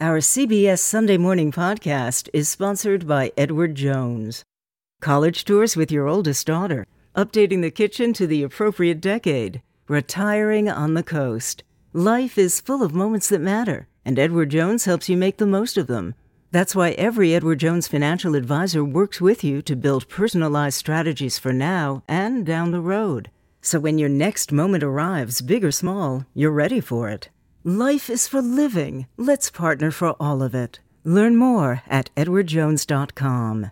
Our CBS Sunday Morning podcast is sponsored by Edward Jones. College tours with your oldest daughter, updating the kitchen to the appropriate decade, retiring on the coast. Life is full of moments that matter, and Edward Jones helps you make the most of them. That's why every Edward Jones financial advisor works with you to build personalized strategies for now and down the road. So when your next moment arrives, big or small, you're ready for it. Life is for living. Let's partner for all of it. Learn more at edwardjones.com.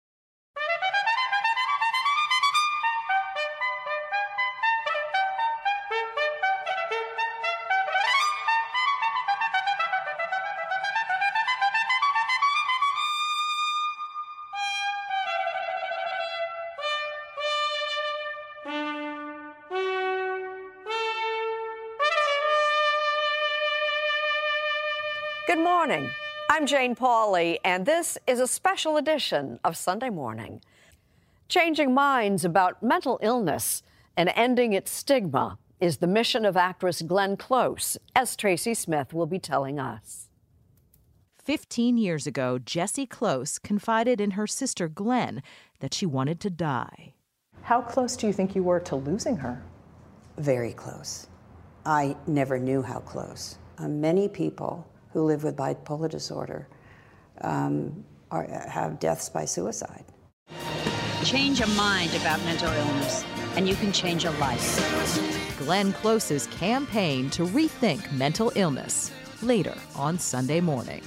Good morning. I'm Jane Pauley, and this is a special edition of Sunday Morning. Changing minds about mental illness and ending its stigma is the mission of actress Glenn Close, as Tracy Smith will be telling us. 15 years ago, Jessie Close confided in her sister Glenn that she wanted to die. How close do you think you were to losing her? Very close. I never knew how close. Many people who live with bipolar disorder have deaths by suicide. Change a mind about mental illness, and you can change a life. Glenn Close's campaign to rethink mental illness, later on Sunday Morning.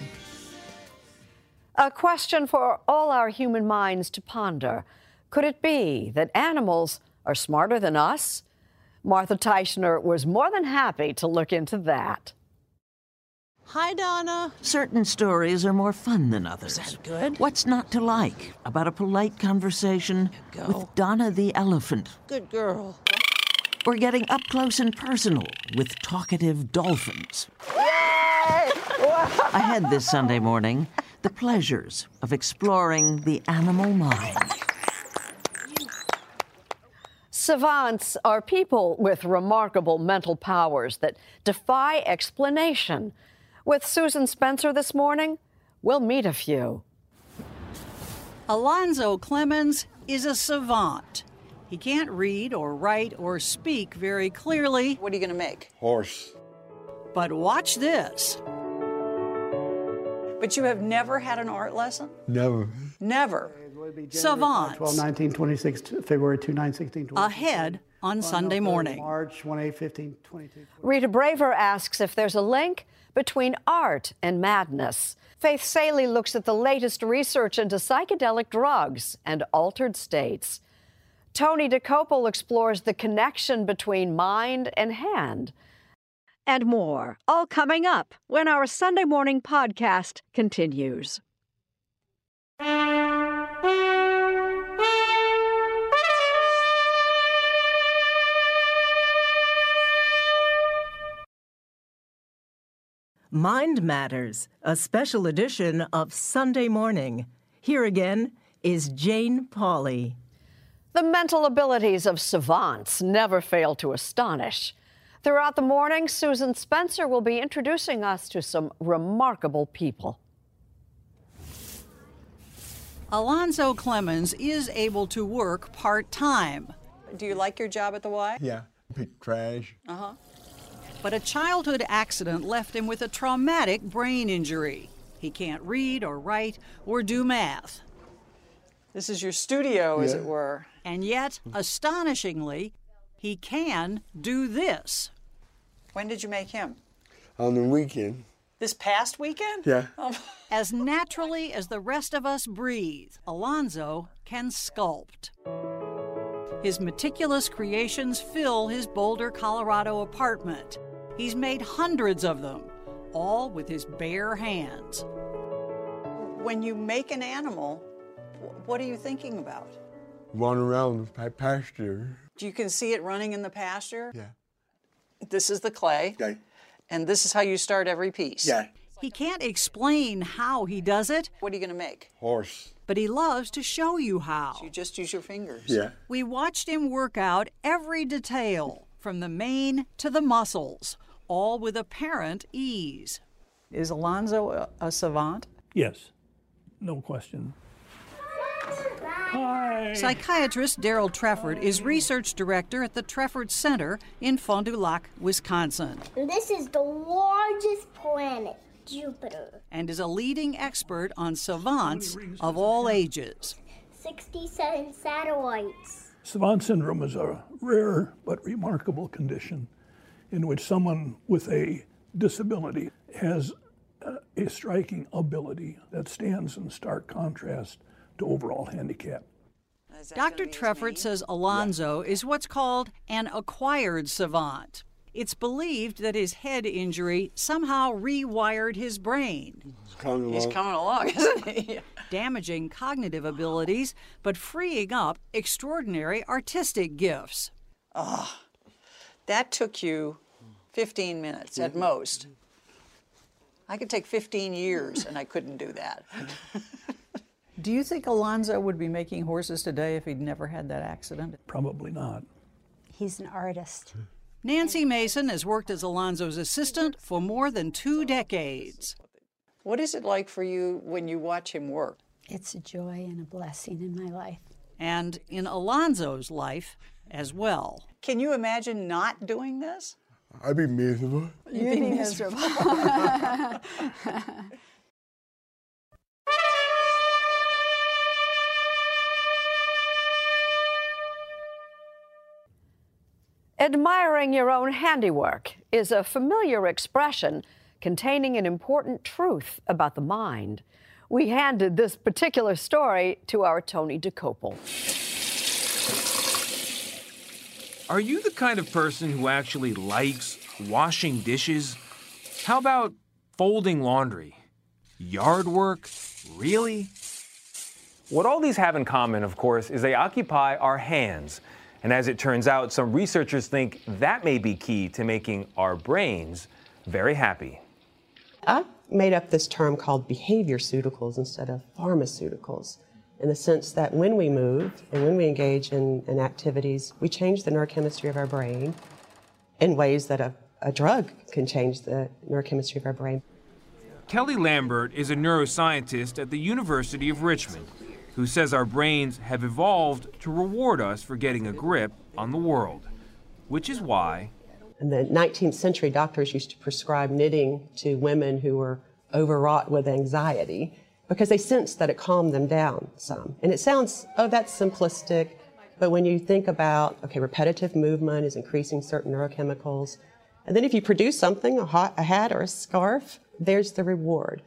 A question for all our human minds to ponder. Could it be that animals are smarter than us? Martha Teichner was more than happy to look into that. Hi, Donna. Certain stories are more fun than others. Is that good? What's not to like about a polite conversation with Donna the elephant? Good girl. Or getting up close and personal with talkative dolphins. Yay! Ahead this Sunday morning, the pleasures of exploring the animal mind. Savants are people with remarkable mental powers that defy explanation. With Susan Spencer this morning, we'll meet a few. Alonzo Clemens is a savant. He can't read or write or speak very clearly. What are you going to make? Horse. But watch this. But you have never had an art lesson? Never. Never. Savants. 12/19/26, February 2, 9/16, 20. Ahead on Sunday Morning. March 1/8/15, 22. Rita Braver asks if there's a link between art and madness. Faith Saley looks at the latest research into psychedelic drugs and altered states. Tony DeCopel explores the connection between mind and hand. And more, all coming up when our Sunday Morning podcast continues. Mind Matters, a special edition of Sunday Morning. Here again is Jane Pauley. The mental abilities of savants never fail to astonish. Throughout the morning, Susan Spencer will be introducing us to some remarkable people. Alonzo Clemens is able to work part-time. Do you like your job at the Y? Yeah. Pick trash. Uh-huh. But a childhood accident left him with a traumatic brain injury. He can't read or write or do math. This is your studio, as it were. And yet, astonishingly, he can do this. When did you make him? On the weekend. This past weekend? Yeah. Oh. As naturally as the rest of us breathe, Alonzo can sculpt. His meticulous creations fill his Boulder, Colorado apartment. He's made hundreds of them, all with his bare hands. When you make an animal, what are you thinking about? Run around the pasture. You can see it running in the pasture? Yeah. This is the clay. Okay. And this is how you start every piece. Yeah. He can't explain how he does it. What are you going to make? Horse. But he loves to show you how. You just use your fingers. Yeah. We watched him work out every detail, from the mane to the muscles, all with apparent ease. Is Alonzo a savant? Yes, no question. Hi. Psychiatrist Daryl Trefford is research director at the Trefford Center in Fond du Lac, Wisconsin. This is the largest planet, Jupiter. And is a leading expert on savants of all ages. 67 satellites. Savant syndrome is a rare but remarkable condition in which someone with a disability has a striking ability that stands in stark contrast to overall handicap. Dr. Trefford says Alonzo is what's called an acquired savant. It's believed that his head injury somehow rewired his brain. He's coming along, isn't he? Damaging cognitive abilities, but freeing up extraordinary artistic gifts. Oh, that took you 15 minutes at most. I could take 15 years and I couldn't do that. Do you think Alonzo would be making horses today if he'd never had that accident? Probably not. He's an artist. Nancy Mason has worked as Alonzo's assistant for more than 2 decades. What is it like for you when you watch him work? It's a joy and a blessing in my life. And in Alonzo's life as well. Can you imagine not doing this? I'd be miserable. You'd be miserable. Admiring your own handiwork is a familiar expression containing an important truth about the mind. We handed this particular story to our Tony DeCopel. Are you the kind of person who actually likes washing dishes? How about folding laundry? Yard work? Really? What all these have in common, of course, is they occupy our hands. And as it turns out, some researchers think that may be key to making our brains very happy. I made up this term called behaviorceuticals instead of pharmaceuticals, in the sense that when we move and when we engage in activities, we change the neurochemistry of our brain in ways that a drug can change the neurochemistry of our brain. Kelly Lambert is a neuroscientist at the University of Richmond who says our brains have evolved to reward us for getting a grip on the world, which is why in the 19th century, doctors used to prescribe knitting to women who were overwrought with anxiety because they sensed that it calmed them down some. And it sounds, oh, that's simplistic, but when you think about, okay, repetitive movement is increasing certain neurochemicals, and then if you produce something, a hat or a scarf, there's the reward.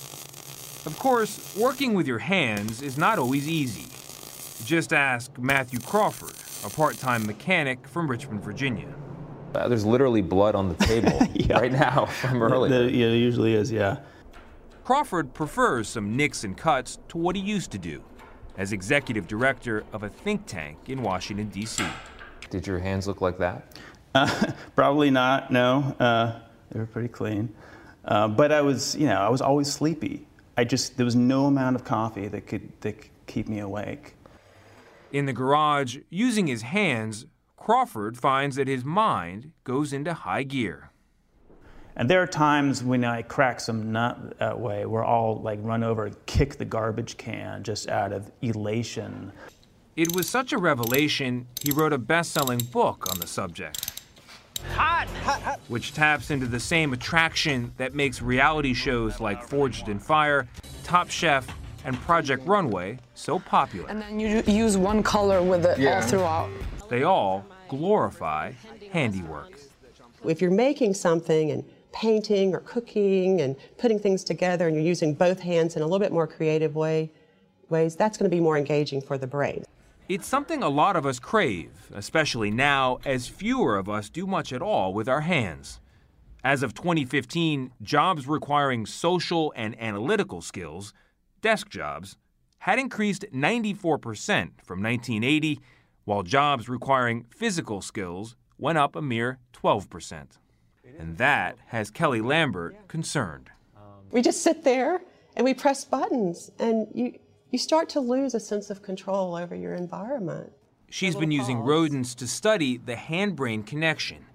Of course, working with your hands is not always easy. Just ask Matthew Crawford, a part-time mechanic from Richmond, Virginia. There's literally blood on the table right now from earlier. Yeah, there usually is, yeah. Crawford prefers some nicks and cuts to what he used to do as executive director of a think tank in Washington, D.C. Did your hands look like that? Probably not, no. They were pretty clean. But I was always sleepy. There was no amount of coffee that could keep me awake. In the garage, using his hands, Crawford finds that his mind goes into high gear. And there are times when I crack some nut that way where I'll run over and kick the garbage can just out of elation. It was such a revelation, he wrote a best-selling book on the subject. Hot, hot, hot. Which taps into the same attraction that makes reality shows like Forged in Fire, Top Chef, and Project Runway so popular. And then you use one color with it all throughout. They all glorify handiwork. If you're making something and painting or cooking and putting things together and you're using both hands in a little bit more creative ways, that's going to be more engaging for the brain. It's something a lot of us crave, especially now as fewer of us do much at all with our hands. As of 2015, jobs requiring social and analytical skills, desk jobs, had increased 94% from 1980, while jobs requiring physical skills went up a mere 12%. And that has Kelly Lambert concerned. We just sit there and we press buttons, and you start to lose a sense of control over your environment. She's been using rodents to study the hand-brain connection.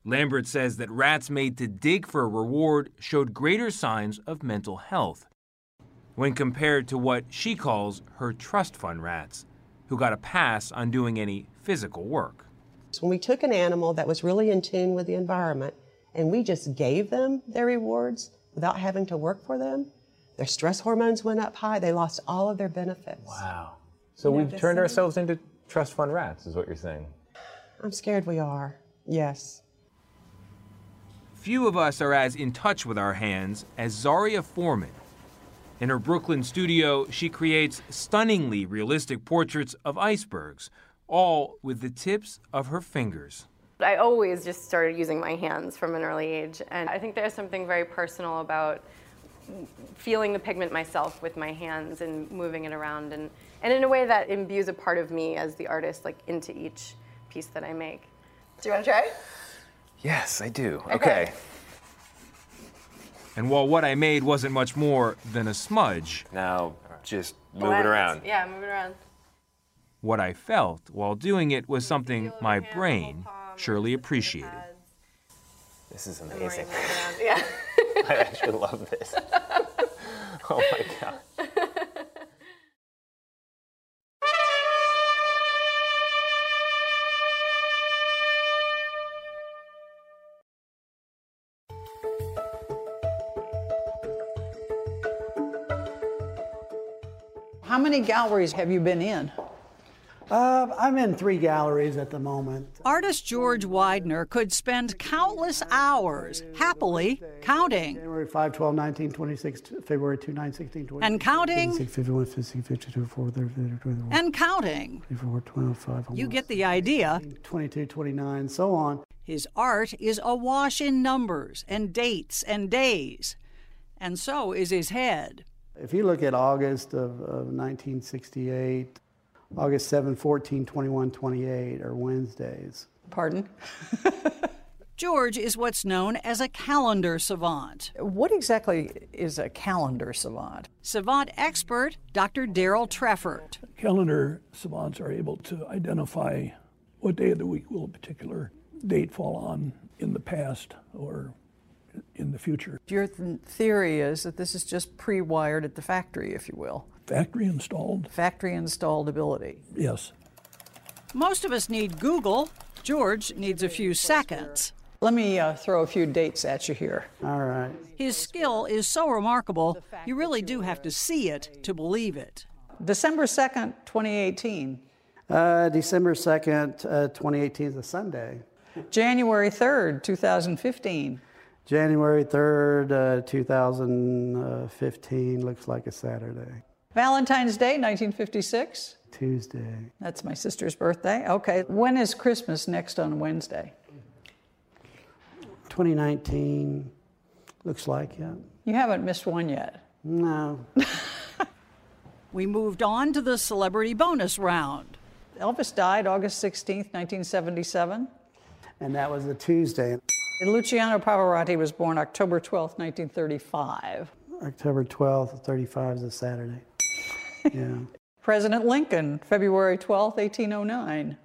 Lambert says that rats made to dig for a reward showed greater signs of mental health when compared to what she calls her trust fund rats, who got a pass on doing any physical work. So when we took an animal that was really in tune with the environment and we just gave them their rewards without having to work for them, their stress hormones went up high, they lost all of their benefits. Wow. So we've turned ourselves into trust fund rats, is what you're saying? I'm scared we are, yes. Few of us are as in touch with our hands as Zaria Foreman. In her Brooklyn studio, she creates stunningly realistic portraits of icebergs, all with the tips of her fingers. I always just started using my hands from an early age, and I think there's something very personal about feeling the pigment myself with my hands and moving it around, and in a way that imbues a part of me as the artist, like, into each piece that I make. Do you want to try? Yes, I do. Okay. And while what I made wasn't much more than a smudge, now just move it around. Yeah, move it around. What I felt while doing it was something my brain surely appreciated. This is amazing. Yeah. I actually love this. Oh my God. How many galleries have you been in? I'm in 3 galleries at the moment. Artist George Widener could spend countless hours happily counting. January 5, 12, 19, 26, February 2, 9, 16, 20. And counting. 56, 51, 56, 52, 4, 30, 21. And counting. 24, 25. You get the idea. 22, 29, so on. His art is awash in numbers and dates and days. And so is his head. If you look at August of 1968, August 7, 14, 21, 28 are Wednesdays. Pardon? George is what's known as a calendar savant. What exactly is a calendar savant? Savant expert Dr. Daryl Treffert. Calendar savants are able to identify what day of the week will a particular date fall on in the past or in the future. Your theory is that this is just pre-wired at the factory, if you will. Factory installed. Factory installed ability. Yes. Most of us need Google. George needs a few seconds. Let me throw a few dates at you here. All right. His skill is so remarkable, you really do have to see it to believe it. December 2nd, 2018. December 2nd, 2018 is a Sunday. January 3rd, 2015. January 3rd, 2015 looks like a Saturday. Valentine's Day, 1956. Tuesday. That's my sister's birthday. Okay. When is Christmas next on Wednesday? 2019 looks like, yeah. You haven't missed one yet. No. We moved on to the celebrity bonus round. Elvis died August 16th, 1977. And that was a Tuesday. And Luciano Pavarotti was born October 12th, 1935. October 12th, 35 is a Saturday. Yeah. President Lincoln, February 12th, 1809.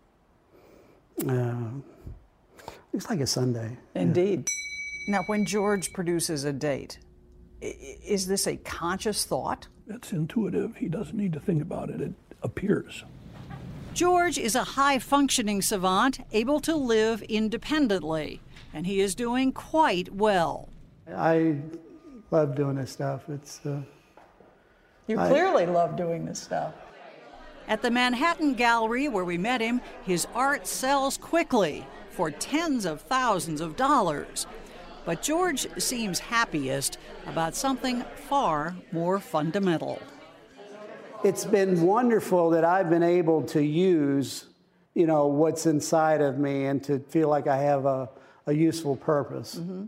Looks like a Sunday. Indeed. Yeah. Now, when George produces a date, is this a conscious thought? It's intuitive. He doesn't need to think about it. It appears. George is a high-functioning savant, able to live independently, and he is doing quite well. I love doing this stuff. You clearly love doing this stuff. At the Manhattan Gallery, where we met him, his art sells quickly for tens of thousands of dollars. But George seems happiest about something far more fundamental. It's been wonderful that I've been able to use, what's inside of me and to feel like I have a useful purpose. Mm-hmm.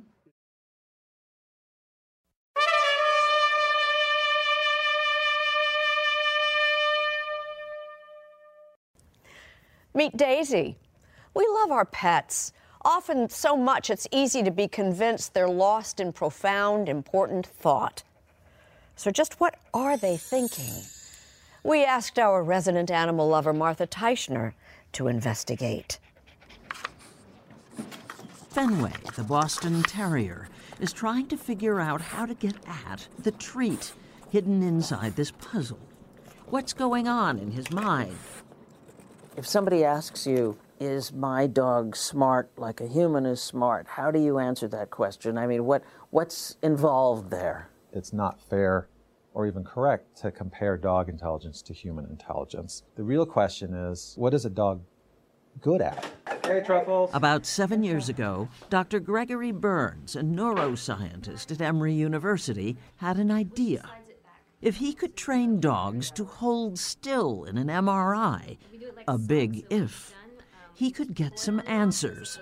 Meet Daisy. We love our pets. Often so much it's easy to be convinced they're lost in profound, important thought. So just what are they thinking? We asked our resident animal lover, Martha Teichner, to investigate. Fenway, the Boston Terrier, is trying to figure out how to get at the treat hidden inside this puzzle. What's going on in his mind? If somebody asks you, is my dog smart like a human is smart, how do you answer that question? I mean, what's involved there? It's not fair or even correct to compare dog intelligence to human intelligence. The real question is, what is a dog good at? Hey, Truffles. About 7 years ago, Dr. Gregory Burns, a neuroscientist at Emory University, had an idea. If he could train dogs to hold still in an MRI, a big if, he could get some answers.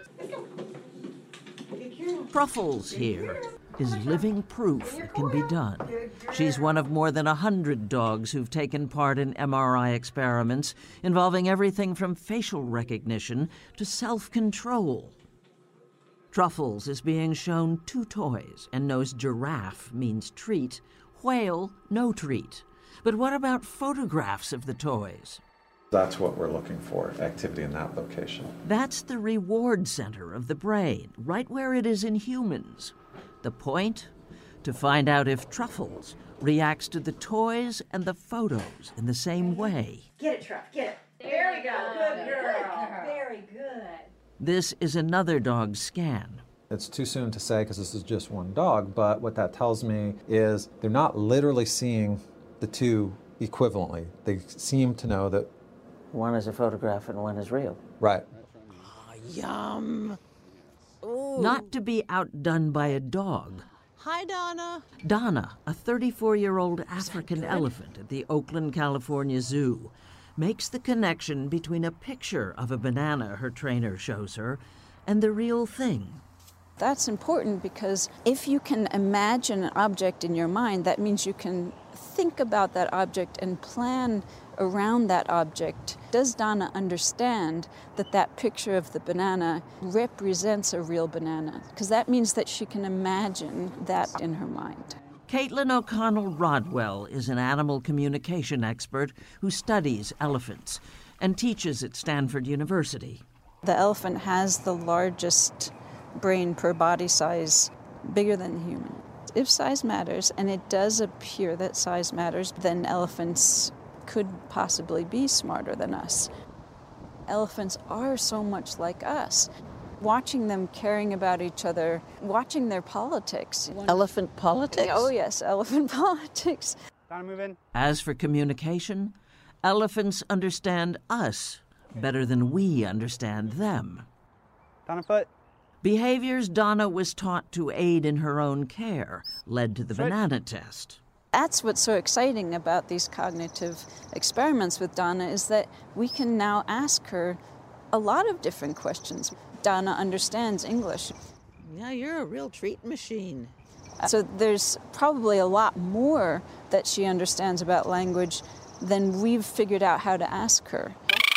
Truffles here is living proof it can be done. She's one of more than 100 dogs who've taken part in MRI experiments involving everything from facial recognition to self-control. Truffles is being shown 2 toys and knows giraffe means treat, whale, no treat. But what about photographs of the toys? That's what we're looking for, activity in that location. That's the reward center of the brain, right where it is in humans. The point? To find out if Truffles reacts to the toys and the photos in the same way. Get it, Truff, get it. There we go. Good girl. Very good. This is another dog's scan. It's too soon to say because this is just one dog, but what that tells me is they're not literally seeing the two equivalently. They seem to know that one is a photograph and one is real. Right. Oh, yum. Ooh. Not to be outdone by a dog. Hi, Donna. Donna, a 34-year-old African elephant at the Oakland, California Zoo, makes the connection between a picture of a banana her trainer shows her and the real thing. That's important because if you can imagine an object in your mind, that means you can think about that object and plan around that object. Does Donna understand that that picture of the banana represents a real banana? Because that means that she can imagine that in her mind. Caitlin O'Connell Rodwell is an animal communication expert who studies elephants and teaches at Stanford University. The elephant has the largest brain per body size, bigger than the human. If size matters, and it does appear that size matters, then elephants could possibly be smarter than us. Elephants are so much like us. Watching them caring about each other, watching their politics. Elephant politics? Oh yes, elephant politics. Donna, move in. As for communication, elephants understand us better than we understand them. Donna, foot. Behaviors Donna was taught to aid in her own care led to the banana test. That's what's so exciting about these cognitive experiments with Donna is that we can now ask her a lot of different questions. Donna understands English. Yeah, you're a real treat machine. So there's probably a lot more that she understands about language than we've figured out how to ask her.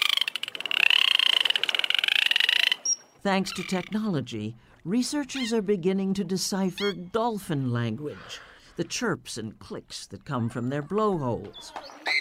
Thanks to technology, researchers are beginning to decipher dolphin language, the chirps and clicks that come from their blowholes.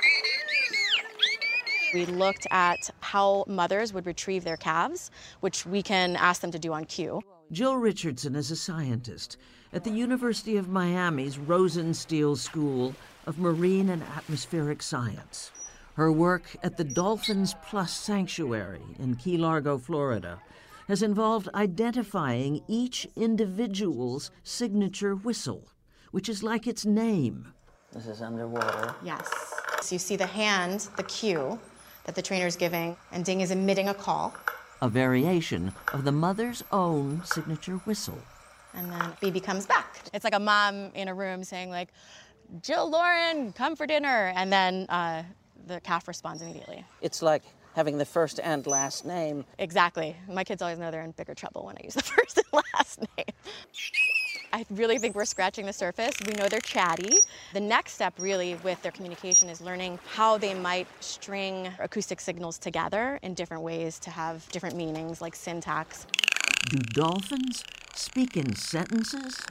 We looked at how mothers would retrieve their calves, which we can ask them to do on cue. Jill Richardson is a scientist at the University of Miami's Rosenstiel School of Marine and Atmospheric Science. Her work at the Dolphins Plus Sanctuary in Key Largo, Florida, has involved identifying each individual's signature whistle, which is like its name. This is underwater. Yes. So you see the hand, the cue that the trainer's giving, and Ding is emitting a call. A variation of the mother's own signature whistle. And then baby comes back. It's like a mom in a room saying like, Jill Lauren, come for dinner. And then the calf responds immediately. It's like having the first and last name. Exactly. My kids always know they're in bigger trouble when I use the first and last name. I really think we're scratching the surface. We know they're chatty. The next step really with their communication is learning how they might string acoustic signals together in different ways to have different meanings, like syntax. Do dolphins speak in sentences?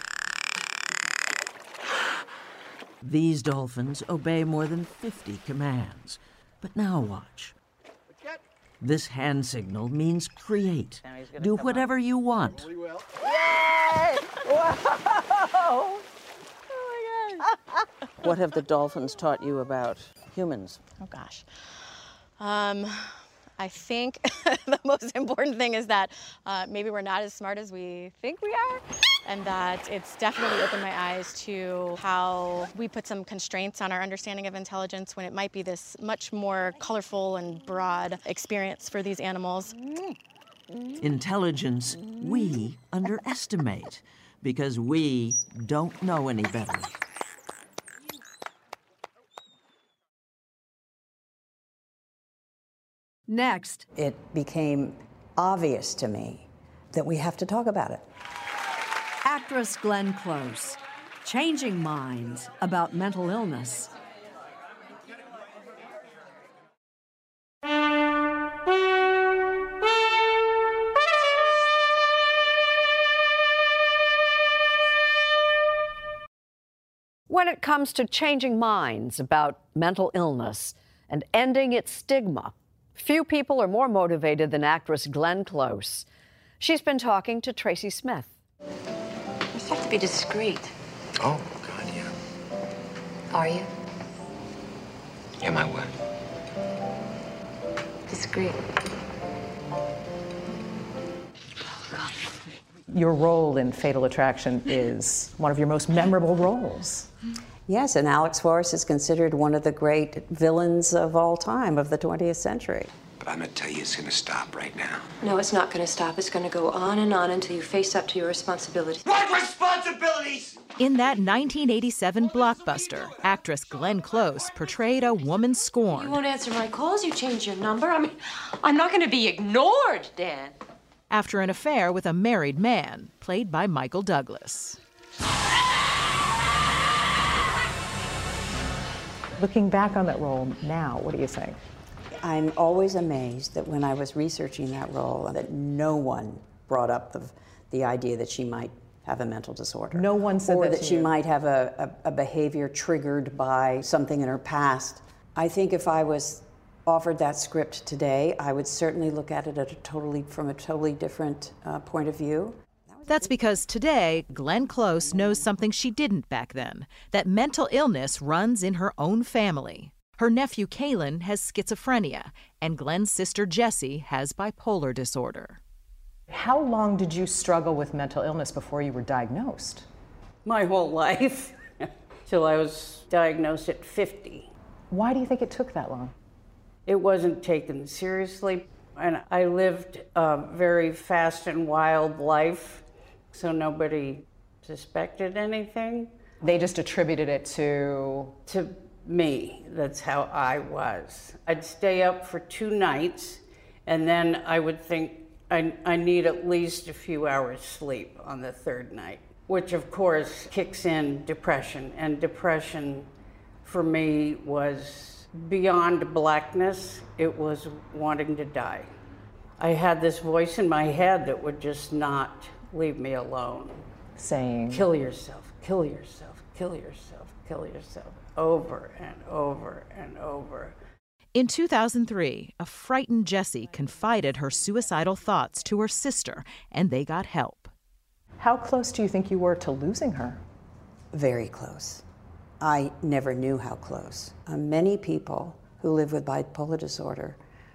These dolphins obey more than 50 commands. But now watch. This hand signal means create. Do whatever you want. Yay! Whoa! Oh my gosh. What have the dolphins taught you about humans? Oh gosh. I think the most important thing is that maybe we're not as smart as we think we are, and that it's definitely opened my eyes to how we put some constraints on our understanding of intelligence when it might be this much more colorful and broad experience for these animals. Intelligence we underestimate because we don't know any better. Next, it became obvious to me that we have to talk about it. Actress Glenn Close, changing minds about mental illness. When it comes to changing minds about mental illness and ending its stigma, few people are more motivated than actress Glenn Close. She's been talking to Tracy Smith. You have to be discreet. Oh, God, yeah. Are you? Am I what? Discreet. Your role in Fatal Attraction is one of your most memorable roles. Yes, and Alex Forrest is considered one of the great villains of all time, of the 20th century. But I'm gonna tell you it's gonna stop right now. No, it's not going to stop. It's going to go on and on until you face up to your responsibilities. What responsibilities? In that 1987 blockbuster, actress Glenn Close portrayed a woman scorned. You won't answer my calls. You changed your number. I mean, I'm not going to be ignored, Dan. After an affair with a married man, played by Michael Douglas. Looking back on that role now, what do you think? I'm always amazed that when I was researching that role, that no one brought up the idea that she might have a mental disorder. No one said or that that to she you. might have a behavior triggered by something in her past. I think if I was offered that script today, I would certainly look at it from a totally different point of view. That's because today, Glenn Close knows something she didn't back then, that mental illness runs in her own family. Her nephew Kalen has schizophrenia, and Glenn's sister Jessie has bipolar disorder. How long did you struggle with mental illness before you were diagnosed? My whole life, till I was diagnosed at 50. Why do you think it took that long? It wasn't taken seriously, and I lived a very fast and wild life, so nobody suspected anything. They just attributed it to me. That's how I was. I'd stay up for 2 nights, and then I would think I need at least a few hours sleep on the 3rd night, which of course kicks in depression. And depression for me was beyond blackness. It was wanting to die. I had this voice in my head that would just not leave me alone. Saying, kill yourself, kill yourself, kill yourself, kill yourself, over and over and over. In 2003, a frightened Jessie confided her suicidal thoughts to her sister, and they got help. How close do you think you were to losing her? Very close. I never knew how close. Many people who live with bipolar disorder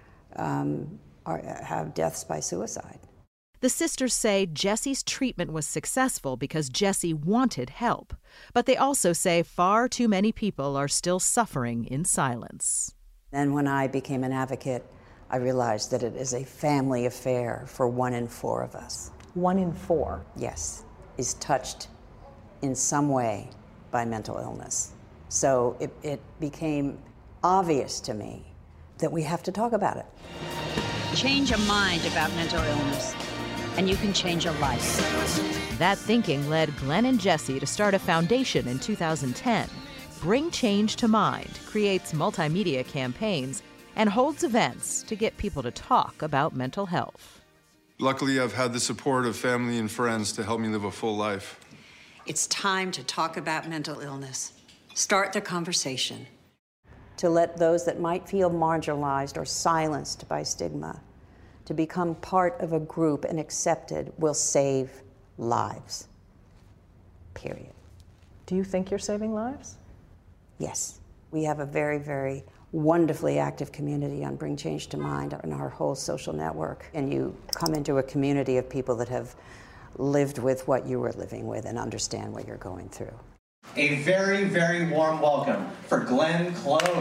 have deaths by suicide. The sisters say Jessie's treatment was successful because Jessie wanted help, but they also say far too many people are still suffering in silence. Then when I became an advocate, I realized that it is a family affair for 1 in 4 of us. 1 in 4? Yes, is touched in some way by mental illness. So it became obvious to me that we have to talk about it. Change a mind about mental illness, and you can change a life. That thinking led Glenn and Jessie to start a foundation in 2010. Bring Change to Mind creates multimedia campaigns and holds events to get people to talk about mental health. Luckily, I've had the support of family and friends to help me live a full life. It's time to talk about mental illness. Start the conversation. to let those that might feel marginalized or silenced by stigma to become part of a group and accepted will save lives. Period. Do you think you're saving lives? Yes. We have a very, very wonderfully active community on Bring Change to Mind and our whole social network. And you come into a community of people that have lived with what you were living with and understand what you're going through. A very, very warm welcome for Glenn Close.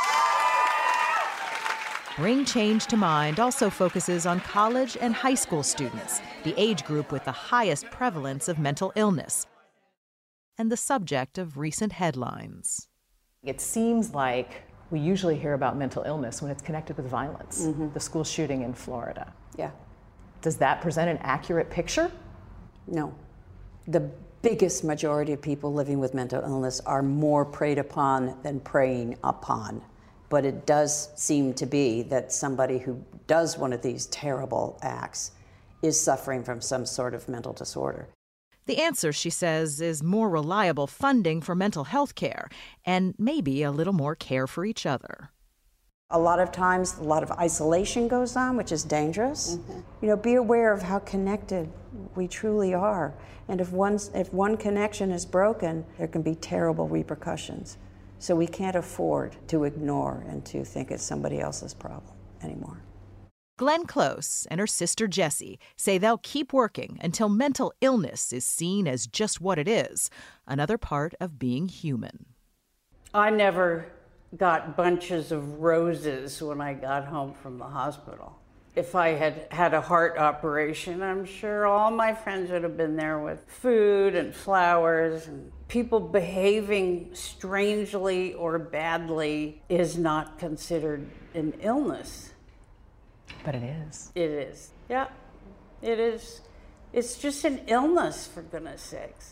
Bring Change to Mind also focuses on college and high school students, the age group with the highest prevalence of mental illness, and the subject of recent headlines. It seems like we usually hear about mental illness when it's connected with violence, the school shooting in Florida. Yeah. Does that present an accurate picture? No. The biggest majority of people living with mental illness are more preyed upon than preying upon. But it does seem to be that somebody who does one of these terrible acts is suffering from some sort of mental disorder. The answer, she says, is more reliable funding for mental health care and maybe a little more care for each other. A lot of times, a lot of isolation goes on, which is dangerous. You know, be aware of how connected we truly are. And if one connection is broken, there can be terrible repercussions. So we can't afford to ignore and to think it's somebody else's problem anymore. Glenn Close and her sister Jessie say they'll keep working until mental illness is seen as just what it is, another part of being human. I never got bunches of roses when I got home from the hospital. If I had had a heart operation, I'm sure all my friends would have been there with food and flowers. And people behaving strangely or badly is not considered an illness. But it is. It is. Yeah, it is. It's just an illness, for goodness sakes.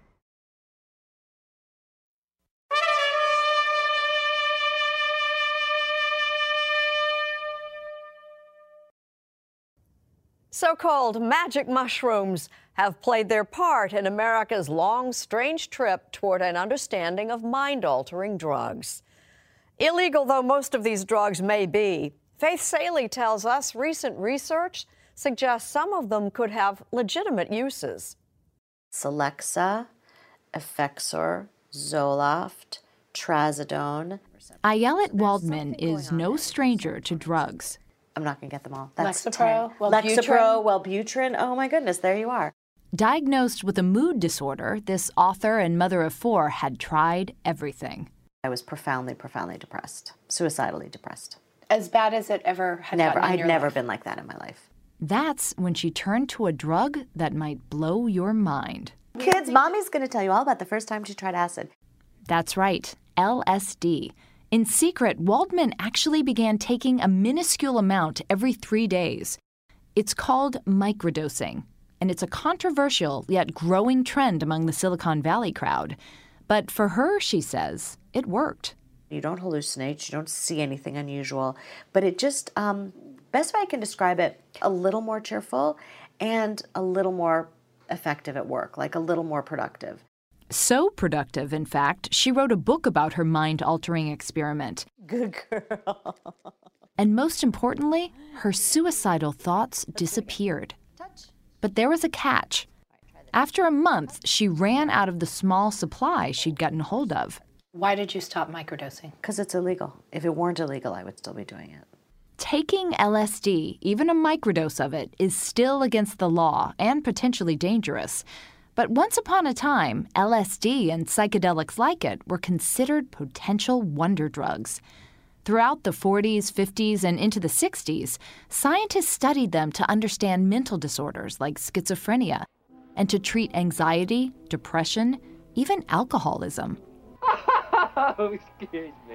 So-called magic mushrooms have played their part in America's long, strange trip toward an understanding of mind-altering drugs. Illegal though most of these drugs may be, Faith Salie tells us recent research suggests some of them could have legitimate uses. Celexa, Effexor, Zoloft, Trazodone. Ayelet Waldman is no stranger to drugs. I'm not going to get them all. That's Lexapro, 10. Lexapro, Wellbutrin. Oh my goodness, there you are. Diagnosed with a mood disorder, this author and mother of 4 had tried everything. I was profoundly, profoundly depressed, suicidally depressed. As bad as it ever had Never. gotten in I'd your never life. been like that in my life. That's when she turned to a drug that might blow your mind. Kids, Mommy's going to tell you all about the first time she tried acid. That's right, LSD. In secret, Waldman actually began taking a minuscule amount every 3 days. It's called microdosing, and it's a controversial yet growing trend among the Silicon Valley crowd. But for her, she says, it worked. You don't hallucinate, you don't see anything unusual, but it just, best way I can describe it, a little more cheerful and a little more effective at work, like a little more productive. So productive, in fact, she wrote a book about her mind-altering experiment. Good girl. And most importantly, her suicidal thoughts disappeared. But there was a catch. After a month, she ran out of the small supply she'd gotten hold of. Why did you stop microdosing? Because it's illegal. If it weren't illegal, I would still be doing it. Taking LSD, even a microdose of it, is still against the law and potentially dangerous. But once upon a time, LSD and psychedelics like it were considered potential wonder drugs. Throughout the 40s, 50s, and into the 60s, scientists studied them to understand mental disorders like schizophrenia and to treat anxiety, depression, even alcoholism. Oh, excuse me.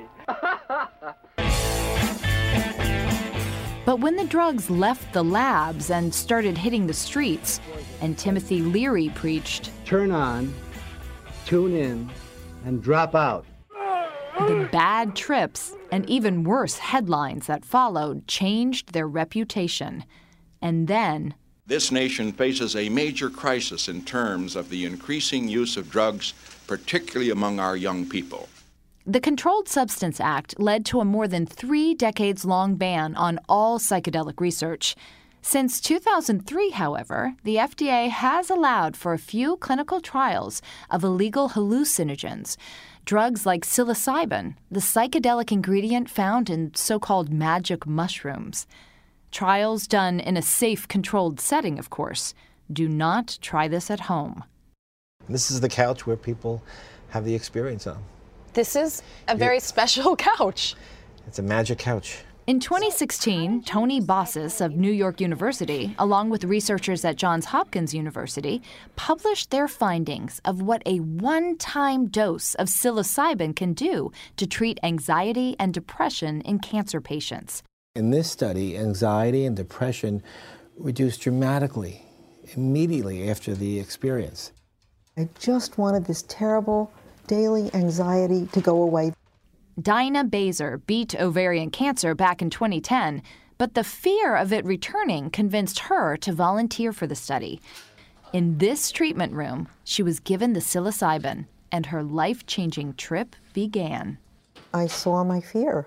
But when the drugs left the labs and started hitting the streets, and Timothy Leary preached, "Turn on, tune in, and drop out," the bad trips and even worse headlines that followed changed their reputation. And then, this nation faces a major crisis in terms of the increasing use of drugs, particularly among our young people. The Controlled Substance Act led to a more than 3 decades-long ban on all psychedelic research. Since 2003, however, the FDA has allowed for a few clinical trials of illegal hallucinogens, drugs like psilocybin, the psychedelic ingredient found in so-called magic mushrooms. Trials done in a safe, controlled setting, of course. Do not try this at home. This is the couch where people have the experience on. This is a very special couch. It's a magic couch. In 2016, Tony Bossis of New York University, along with researchers at Johns Hopkins University, published their findings of what a one-time dose of psilocybin can do to treat anxiety and depression in cancer patients. In this study, anxiety and depression reduced dramatically, immediately after the experience. I just wanted this terrible daily anxiety to go away. Dinah Baser beat ovarian cancer back in 2010, but the fear of it returning convinced her to volunteer for the study. In this treatment room, she was given the psilocybin, and her life-changing trip began. I saw my fear,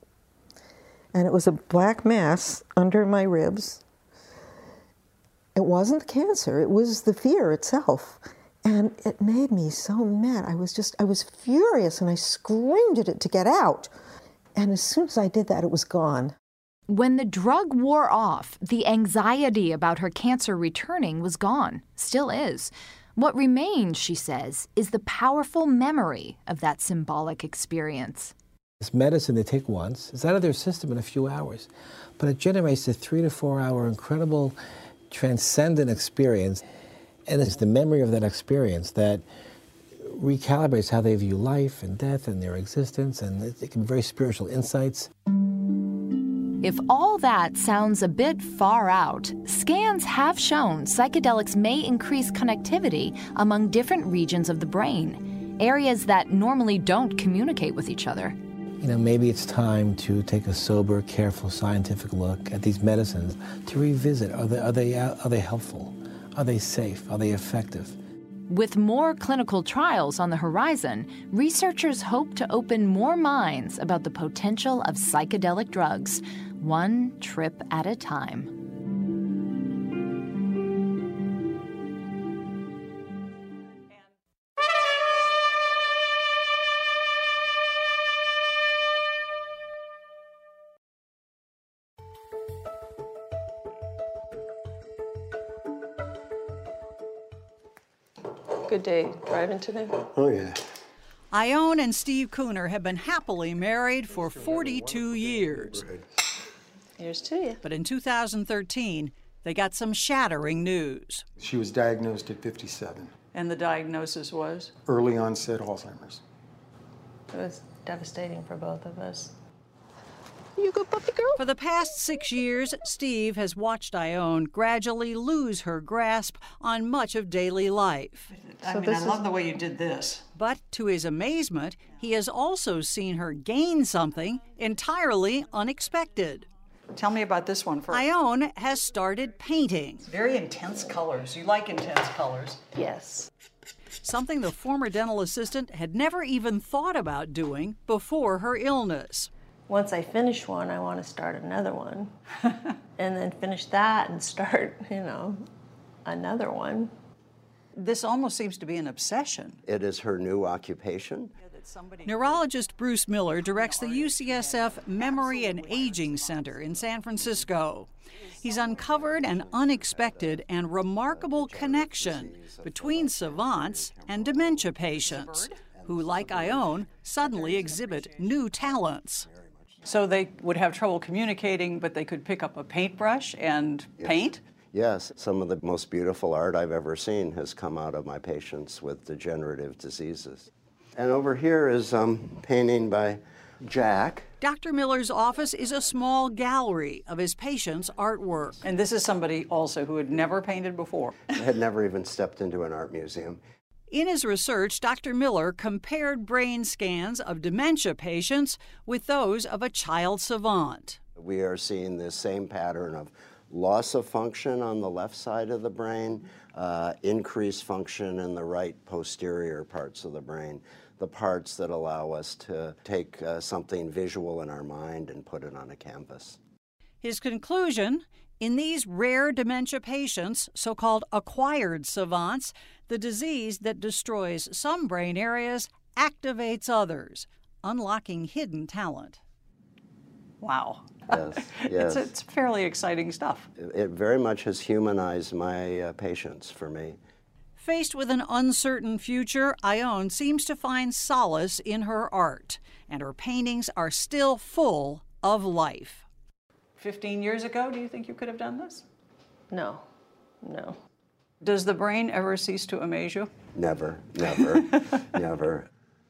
and it was a black mass under my ribs. It wasn't cancer, it was the fear itself. And it made me so mad. I was furious, and I screamed at it to get out. And as soon as I did that, it was gone. When the drug wore off, the anxiety about her cancer returning was gone, still is. What remains, she says, is the powerful memory of that symbolic experience. This medicine they take once is out of their system in a few hours, but it generates a 3 to 4 hour incredible transcendent experience. And it's the memory of that experience that recalibrates how they view life and death and their existence, and it can be very spiritual insights. If all that sounds a bit far out, scans have shown psychedelics may increase connectivity among different regions of the brain, areas that normally don't communicate with each other. You know, maybe it's time to take a sober, careful, scientific look at these medicines to revisit, are they helpful? Are they safe? Are they effective? With more clinical trials on the horizon, researchers hope to open more minds about the potential of psychedelic drugs, one trip at a time. Good day driving today? Oh, yeah. Ione and Steve Cooner have been happily married for 42 years. Here's to you. But in 2013, they got some shattering news. She was diagnosed at 57. And the diagnosis was? Early onset Alzheimer's. It was devastating for both of us. You good puppy girl? For the past 6 years, Steve has watched Ione gradually lose her grasp on much of daily life. I love the way you did this. But to his amazement, he has also seen her gain something entirely unexpected. Tell me about this one first. Ione has started painting. Very intense colors. You like intense colors. Yes. Something the former dental assistant had never even thought about doing before her illness. Once I finish one, I want to start another one. And then finish that and start, another one. This almost seems to be an obsession. It is her new occupation. Neurologist Bruce Miller directs the UCSF Memory and Aging Center in San Francisco. He's uncovered an unexpected and remarkable connection between savants and dementia patients, who, like Ione, suddenly exhibit new talents. So they would have trouble communicating, but they could pick up a paintbrush and paint? Yes, some of the most beautiful art I've ever seen has come out of my patients with degenerative diseases. And over here is painting by Jack. Dr. Miller's office is a small gallery of his patients' artwork. And this is somebody also who had never painted before. I had never even stepped into an art museum. In his research, Dr. Miller compared brain scans of dementia patients with those of a child savant. We are seeing this same pattern of loss of function on the left side of the brain, increased function in the right posterior parts of the brain. the parts that allow us to take something visual in our mind and put it on a canvas. His conclusion, in these rare dementia patients, so-called acquired savants, the disease that destroys some brain areas activates others, unlocking hidden talent. Wow. Yes, yes. It's fairly exciting stuff. It very much has humanized my patients for me. Faced with an uncertain future, Ione seems to find solace in her art, and her paintings are still full of life. 15 years ago, do you think you could have done this? No. Does the brain ever cease to amaze you? Never. Never.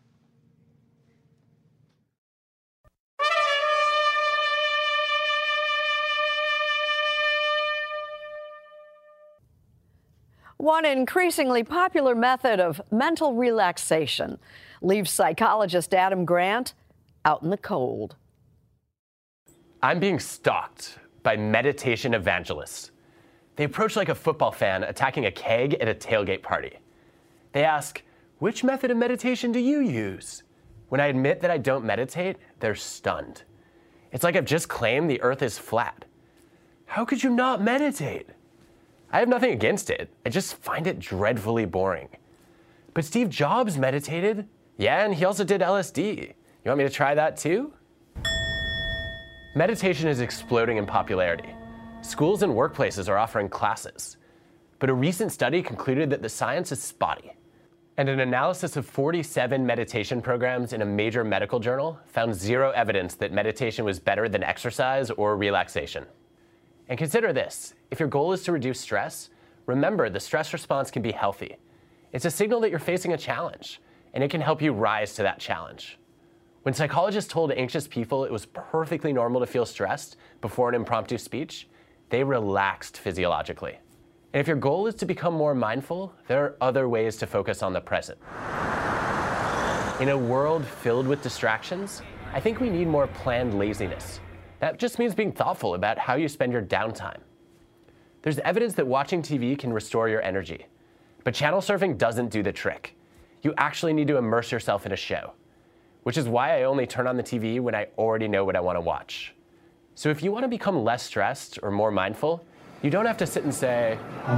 One increasingly popular method of mental relaxation leaves psychologist Adam Grant out in the cold. I'm being stalked by meditation evangelists. They approach like a football fan attacking a keg at a tailgate party. They ask, "Which method of meditation do you use?" When I admit that I don't meditate, they're stunned. It's like I've just claimed the earth is flat. How could you not meditate? I have nothing against it. I just find it dreadfully boring. But Steve Jobs meditated. Yeah, and he also did LSD. You want me to try that too? Meditation is exploding in popularity. Schools and workplaces are offering classes. But a recent study concluded that the science is spotty. And an analysis of 47 meditation programs in a major medical journal found zero evidence that meditation was better than exercise or relaxation. And consider this, if your goal is to reduce stress, remember the stress response can be healthy. It's a signal that you're facing a challenge, and it can help you rise to that challenge. When psychologists told anxious people it was perfectly normal to feel stressed before an impromptu speech, they relaxed physiologically. And if your goal is to become more mindful, there are other ways to focus on the present. In a world filled with distractions, I think we need more planned laziness. That just means being thoughtful about how you spend your downtime. There's evidence that watching TV can restore your energy, but channel surfing doesn't do the trick. You actually need to immerse yourself in a show, which is why I only turn on the TV when I already know what I want to watch. So if you want to become less stressed or more mindful, you don't have to sit and say,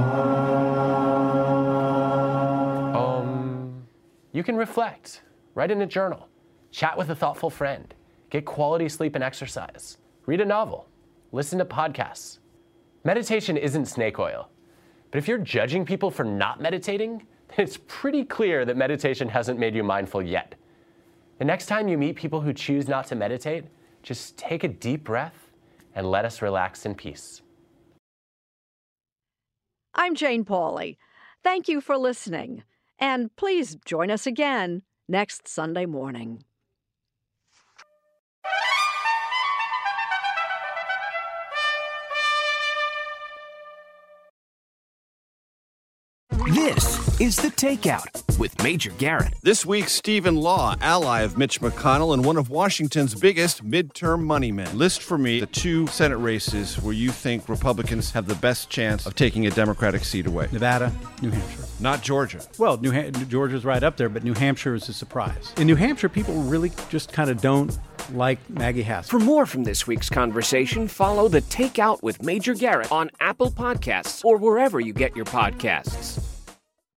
You can reflect, write in a journal, chat with a thoughtful friend, get quality sleep and exercise, read a novel, listen to podcasts. Meditation isn't snake oil, but if you're judging people for not meditating, then it's pretty clear that meditation hasn't made you mindful yet. The next time you meet people who choose not to meditate, just take a deep breath and let us relax in peace. I'm Jane Pauley. Thank you for listening, and please join us again next Sunday morning. This is The Takeout with Major Garrett. This week, Stephen Law, ally of Mitch McConnell and one of Washington's biggest midterm money men. List for me the 2 Senate races where you think Republicans have the best chance of taking a Democratic seat away. Nevada, New Hampshire. Not Georgia. Well, Georgia's right up there, but New Hampshire is a surprise. In New Hampshire, people really just kind of don't like Maggie Hassan. For more from this week's conversation, follow The Takeout with Major Garrett on Apple Podcasts or wherever you get your podcasts.